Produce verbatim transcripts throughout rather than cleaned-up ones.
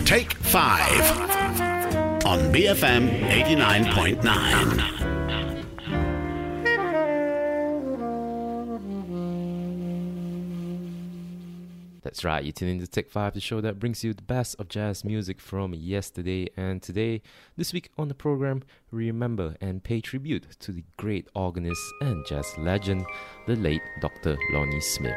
Take Five on B F M eighty-nine point nine. That's right, you're tuning in to Take five, the show that brings you the best of jazz music from yesterday and today. This week on the program, we remember and pay tribute to the great organist and jazz legend, the late Doctor Lonnie Smith.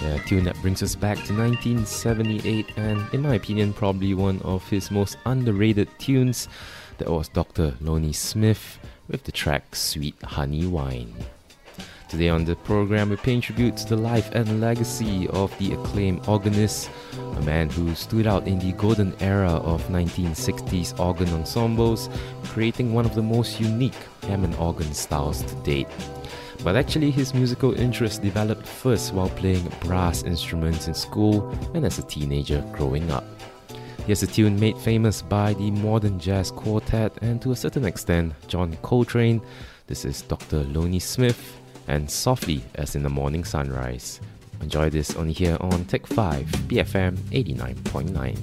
A tune that brings us back to nineteen seventy-eight, and in my opinion, probably one of his most underrated tunes. That was Doctor Lonnie Smith with the track Sweet Honey Wine. Today on the program, we're paying tribute to the life and legacy of the acclaimed organist, a man who stood out in the golden era of nineteen sixties organ ensembles, creating one of the most unique Hammond organ styles to date. But actually, his musical interest developed first while playing brass instruments in school and as a teenager growing up. Here's a tune made famous by the Modern Jazz Quartet and to a certain extent John Coltrane. This is Doctor Lonnie Smith and Softly as in the Morning Sunrise. Enjoy this only here on Tech five, B F M eighty-nine point nine.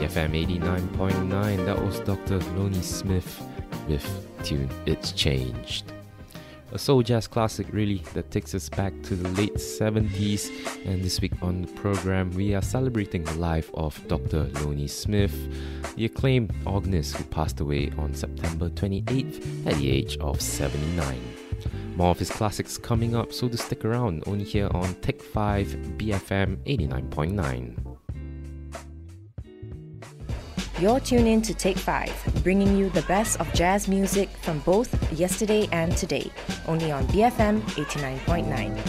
F M eighty-nine point nine. That was Doctor Lonnie Smith with tune It's Changed. A soul jazz classic, really, that takes us back to the late seventies. And this week on the program, we are celebrating the life of Doctor Lonnie Smith, the acclaimed organist who passed away on September twenty-eighth at the age of seventy-nine. More of his classics coming up, so to stick around, only here on Take five B F M eighty-nine point nine. You're tuned in to Take five, bringing you the best of jazz music from both yesterday and today, only on B F M eighty-nine point nine.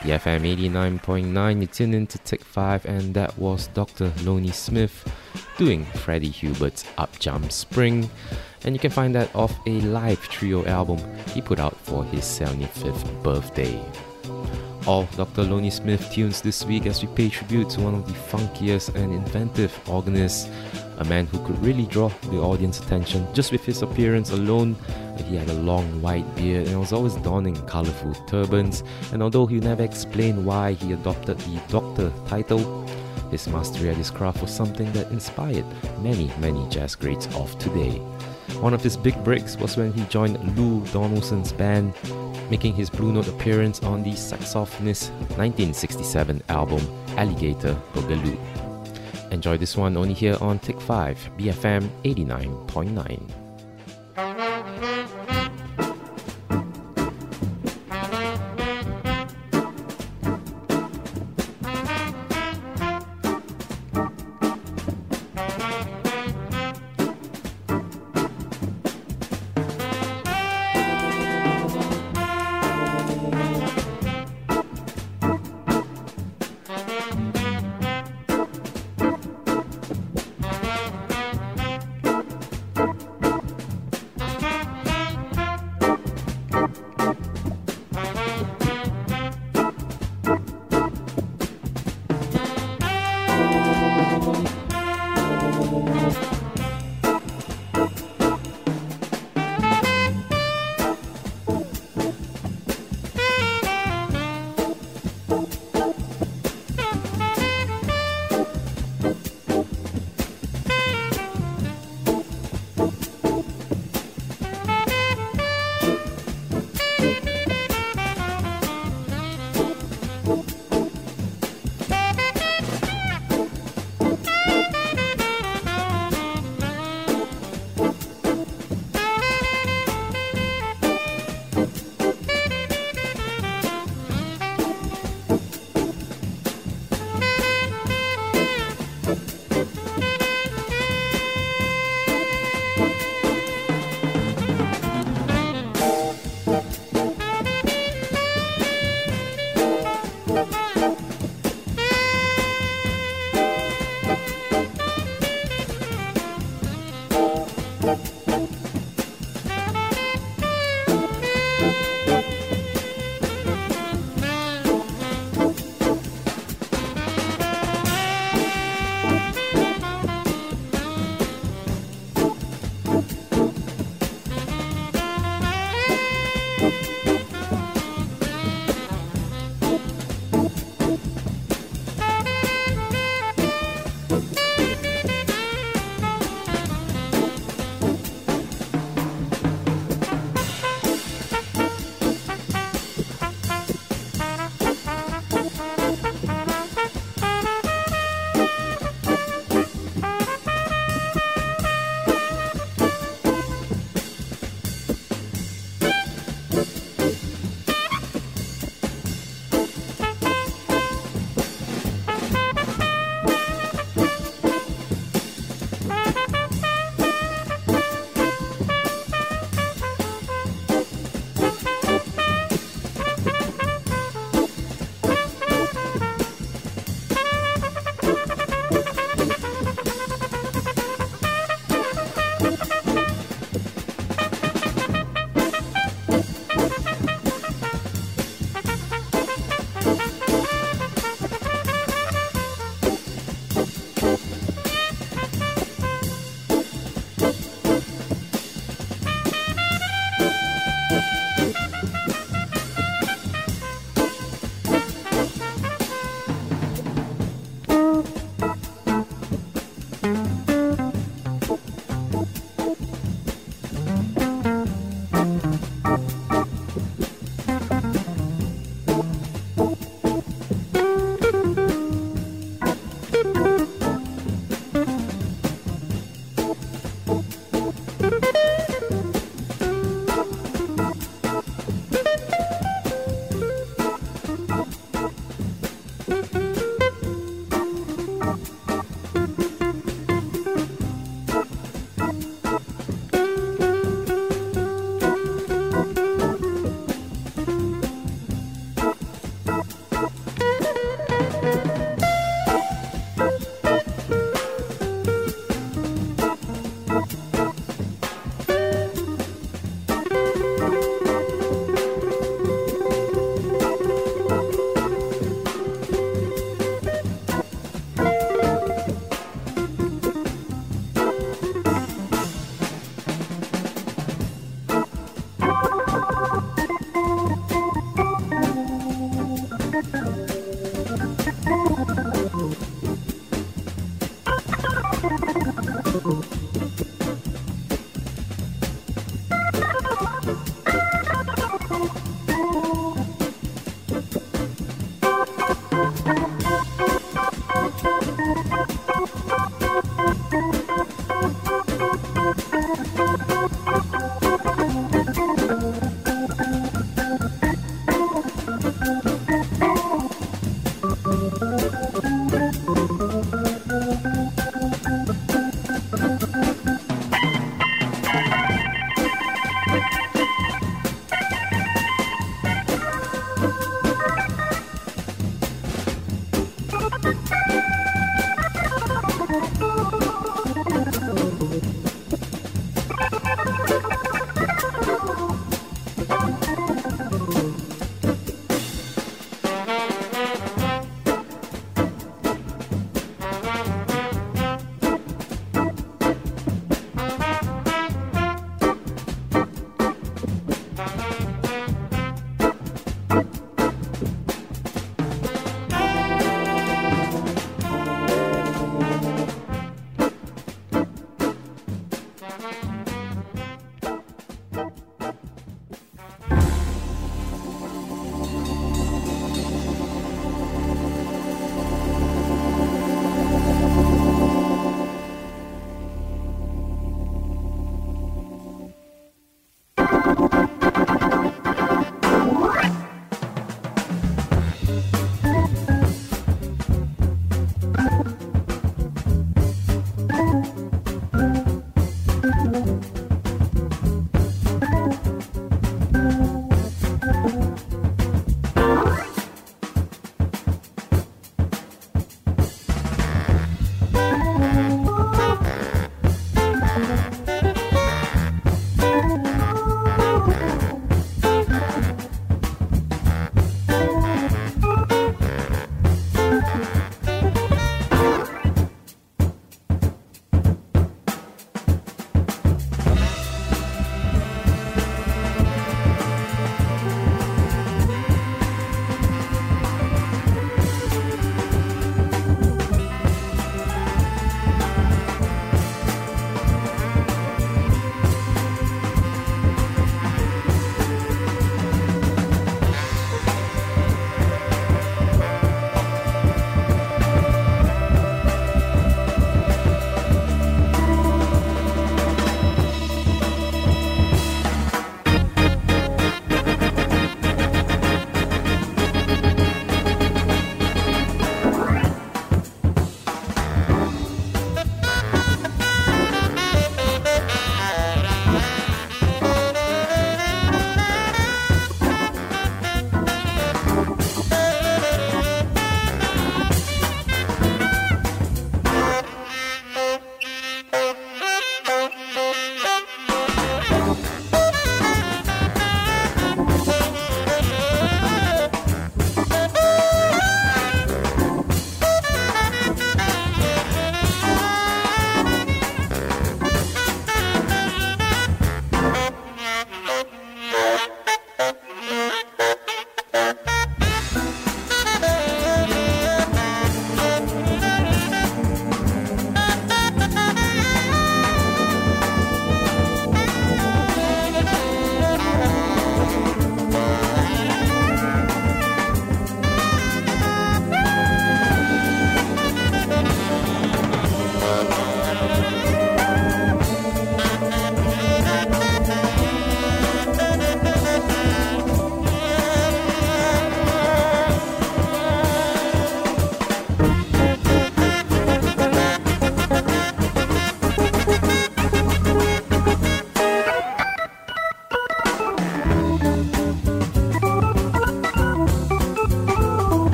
B F M eighty-nine point nine, you tune in to Take five, and that was Doctor Lonnie Smith doing Freddie Hubert's Up Jump Spring. And you can find that off a live trio album he put out for his seventy-fifth birthday. All Doctor Lonnie Smith tunes this week as we pay tribute to one of the funkiest and inventive organists, a man who could really draw the audience attention just with his appearance alone. He had a long white beard and was always donning colourful turbans, and although he never explained why he adopted the Doctor title, his mastery at his craft was something that inspired many, many jazz greats of today. One of his big breaks was when he joined Lou Donaldson's band, making his Blue Note appearance on the saxophonist's nineteen sixty-seven album Alligator Boogaloo. Enjoy this one only here on Take five, B F M eighty-nine point nine. Thank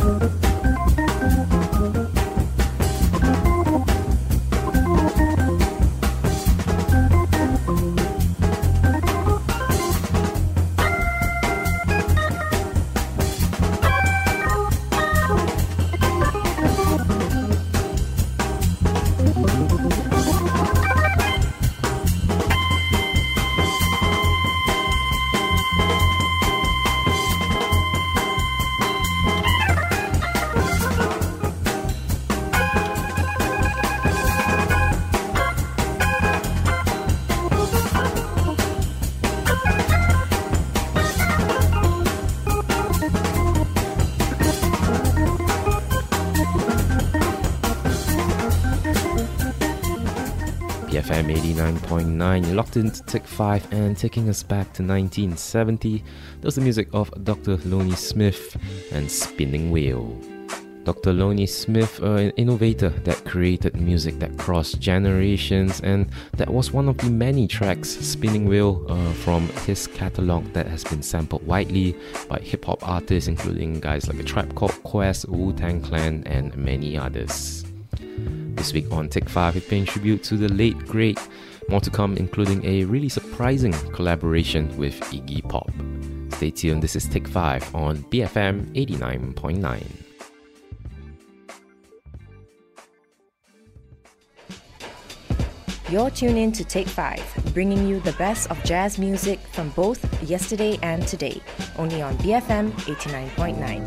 B F M eighty-nine point nine, you're locked into Take five, and taking us back to nineteen seventy, that was the music of Doctor Lonnie Smith and Spinning Wheel. Doctor Lonnie Smith, uh, an innovator that created music that crossed generations, and that was one of the many tracks, Spinning Wheel, uh, from his catalogue that has been sampled widely by hip-hop artists, including guys like A Tribe Called Quest, Wu-Tang Clan, and many others. This week on Take five, we're paying tribute to the late great. More to come, including a really surprising collaboration with Iggy Pop. Stay tuned, this is Take five on B F M eighty-nine point nine. You're tuned in to Take five, bringing you the best of jazz music from both yesterday and today, only on B F M eighty-nine point nine.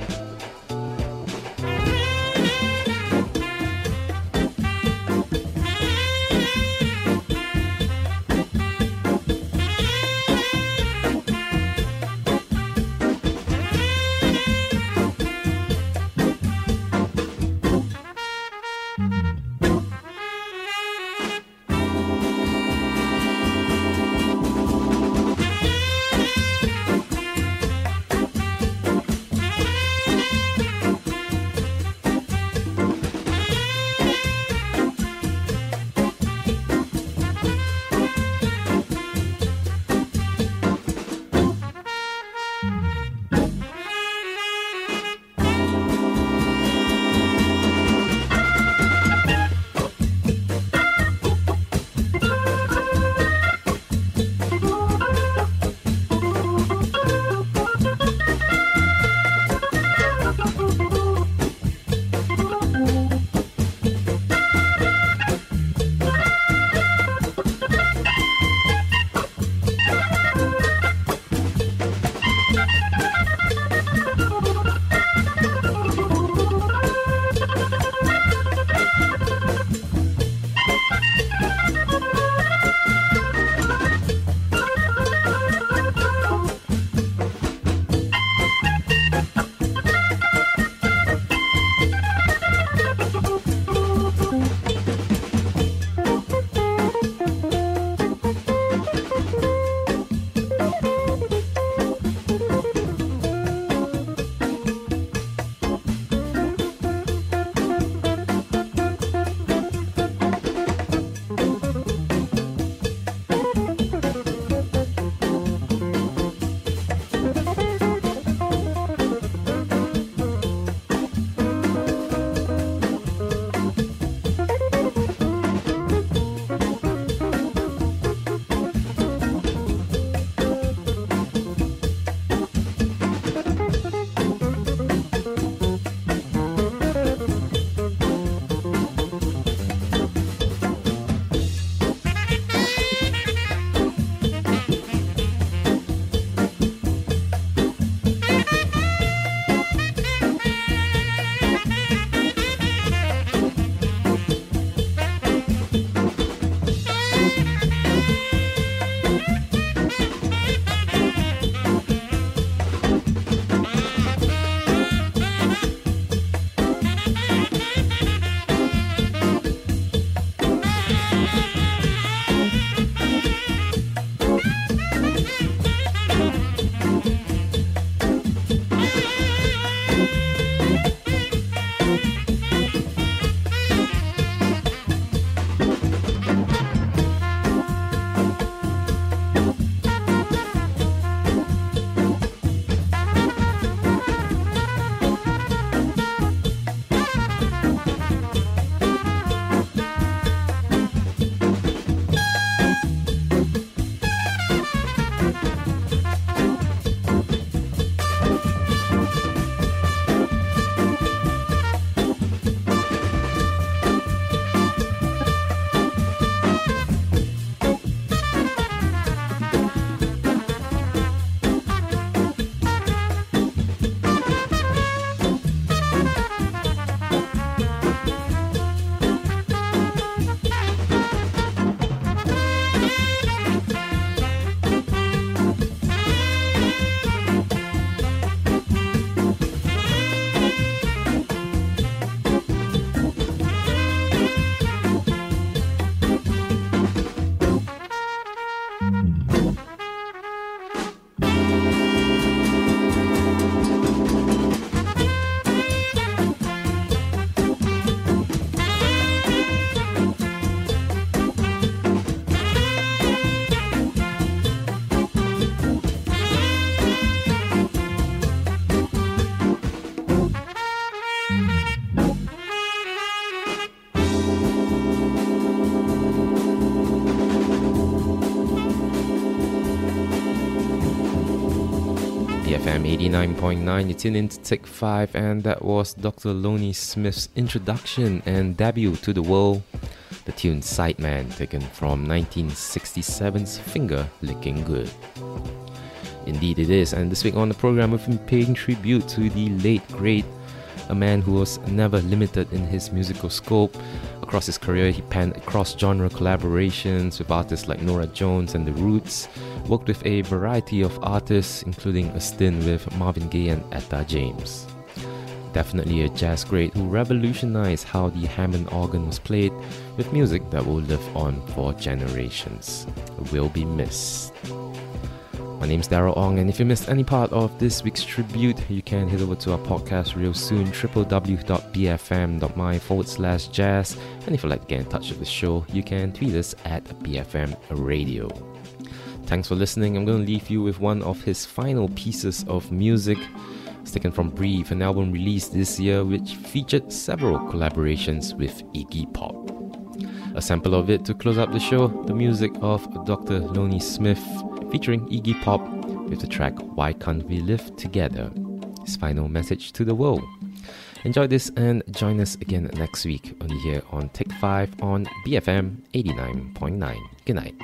F M eighty-nine point nine, you tune in to Take five, and that was Doctor Lonnie Smith's introduction and debut to the world, the tune Sideman, taken from nineteen sixty-seven's Finger Licking Good. Indeed it is, and this week on the program we've been paying tribute to the late great, a man who was never limited in his musical scope. Across his career, he penned cross-genre collaborations with artists like Norah Jones and The Roots, worked with a variety of artists, including a stint with Marvin Gaye and Etta James. Definitely a jazz great who revolutionized how the Hammond organ was played, with music that will live on for generations. Will be missed. My name's Daryl Ong, and if you missed any part of this week's tribute, you can head over to our podcast real soon, w w w dot b f m dot my forward slash jazz. And if you'd like to get in touch with the show, you can tweet us at B F M Radio. Thanks for listening. I'm going to leave you with one of his final pieces of music. It's taken from Breathe, an album released this year which featured several collaborations with Iggy Pop. A sample of it to close up the show, the music of Doctor Lonnie Smith featuring Iggy Pop with the track Why Can't We Live Together, his final message to the world. Enjoy this and join us again next week, only here on Take five on B F M eighty-nine point nine. Good night.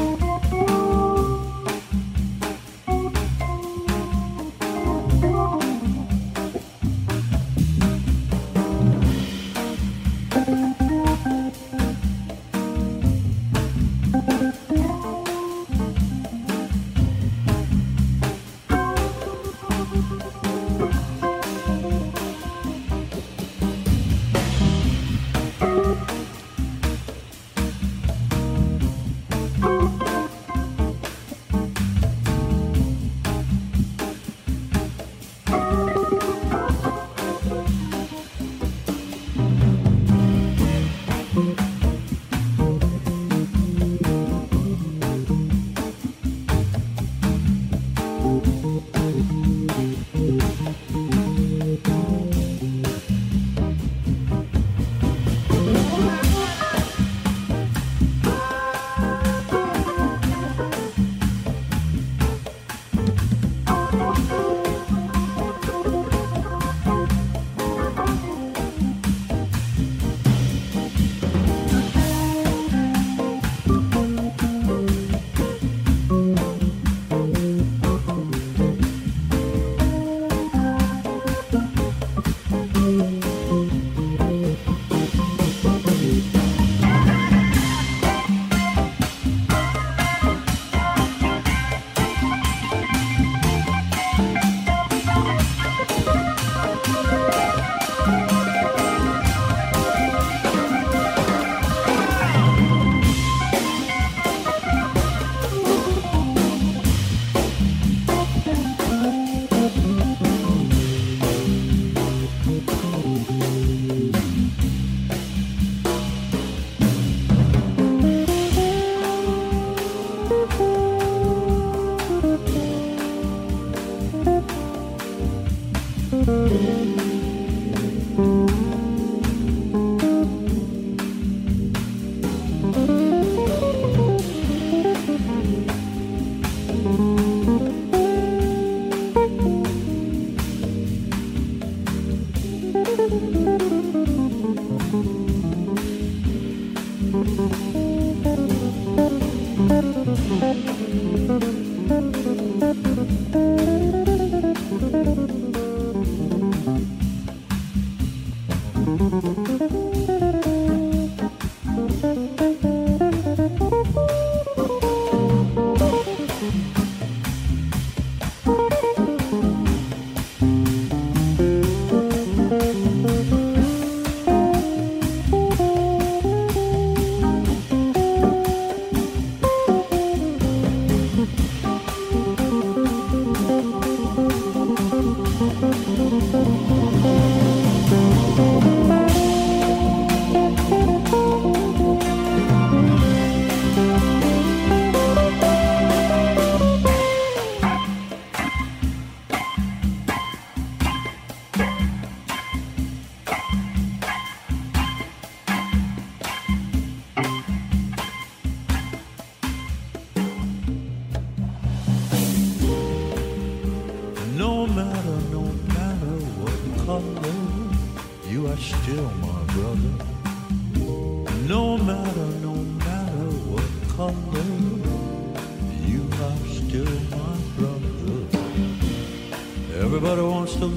Oh,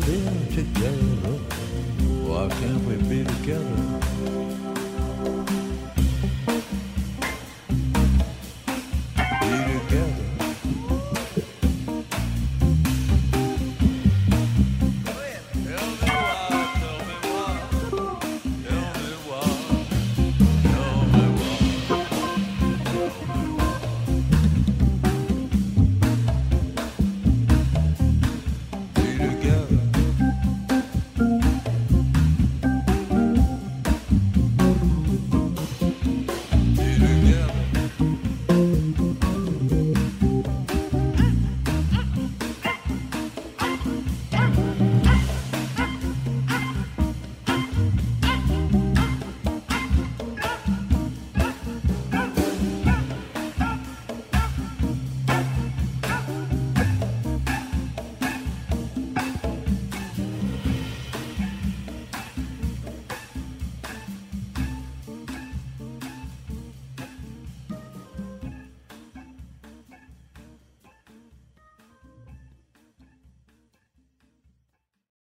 been together? Why can't we be together?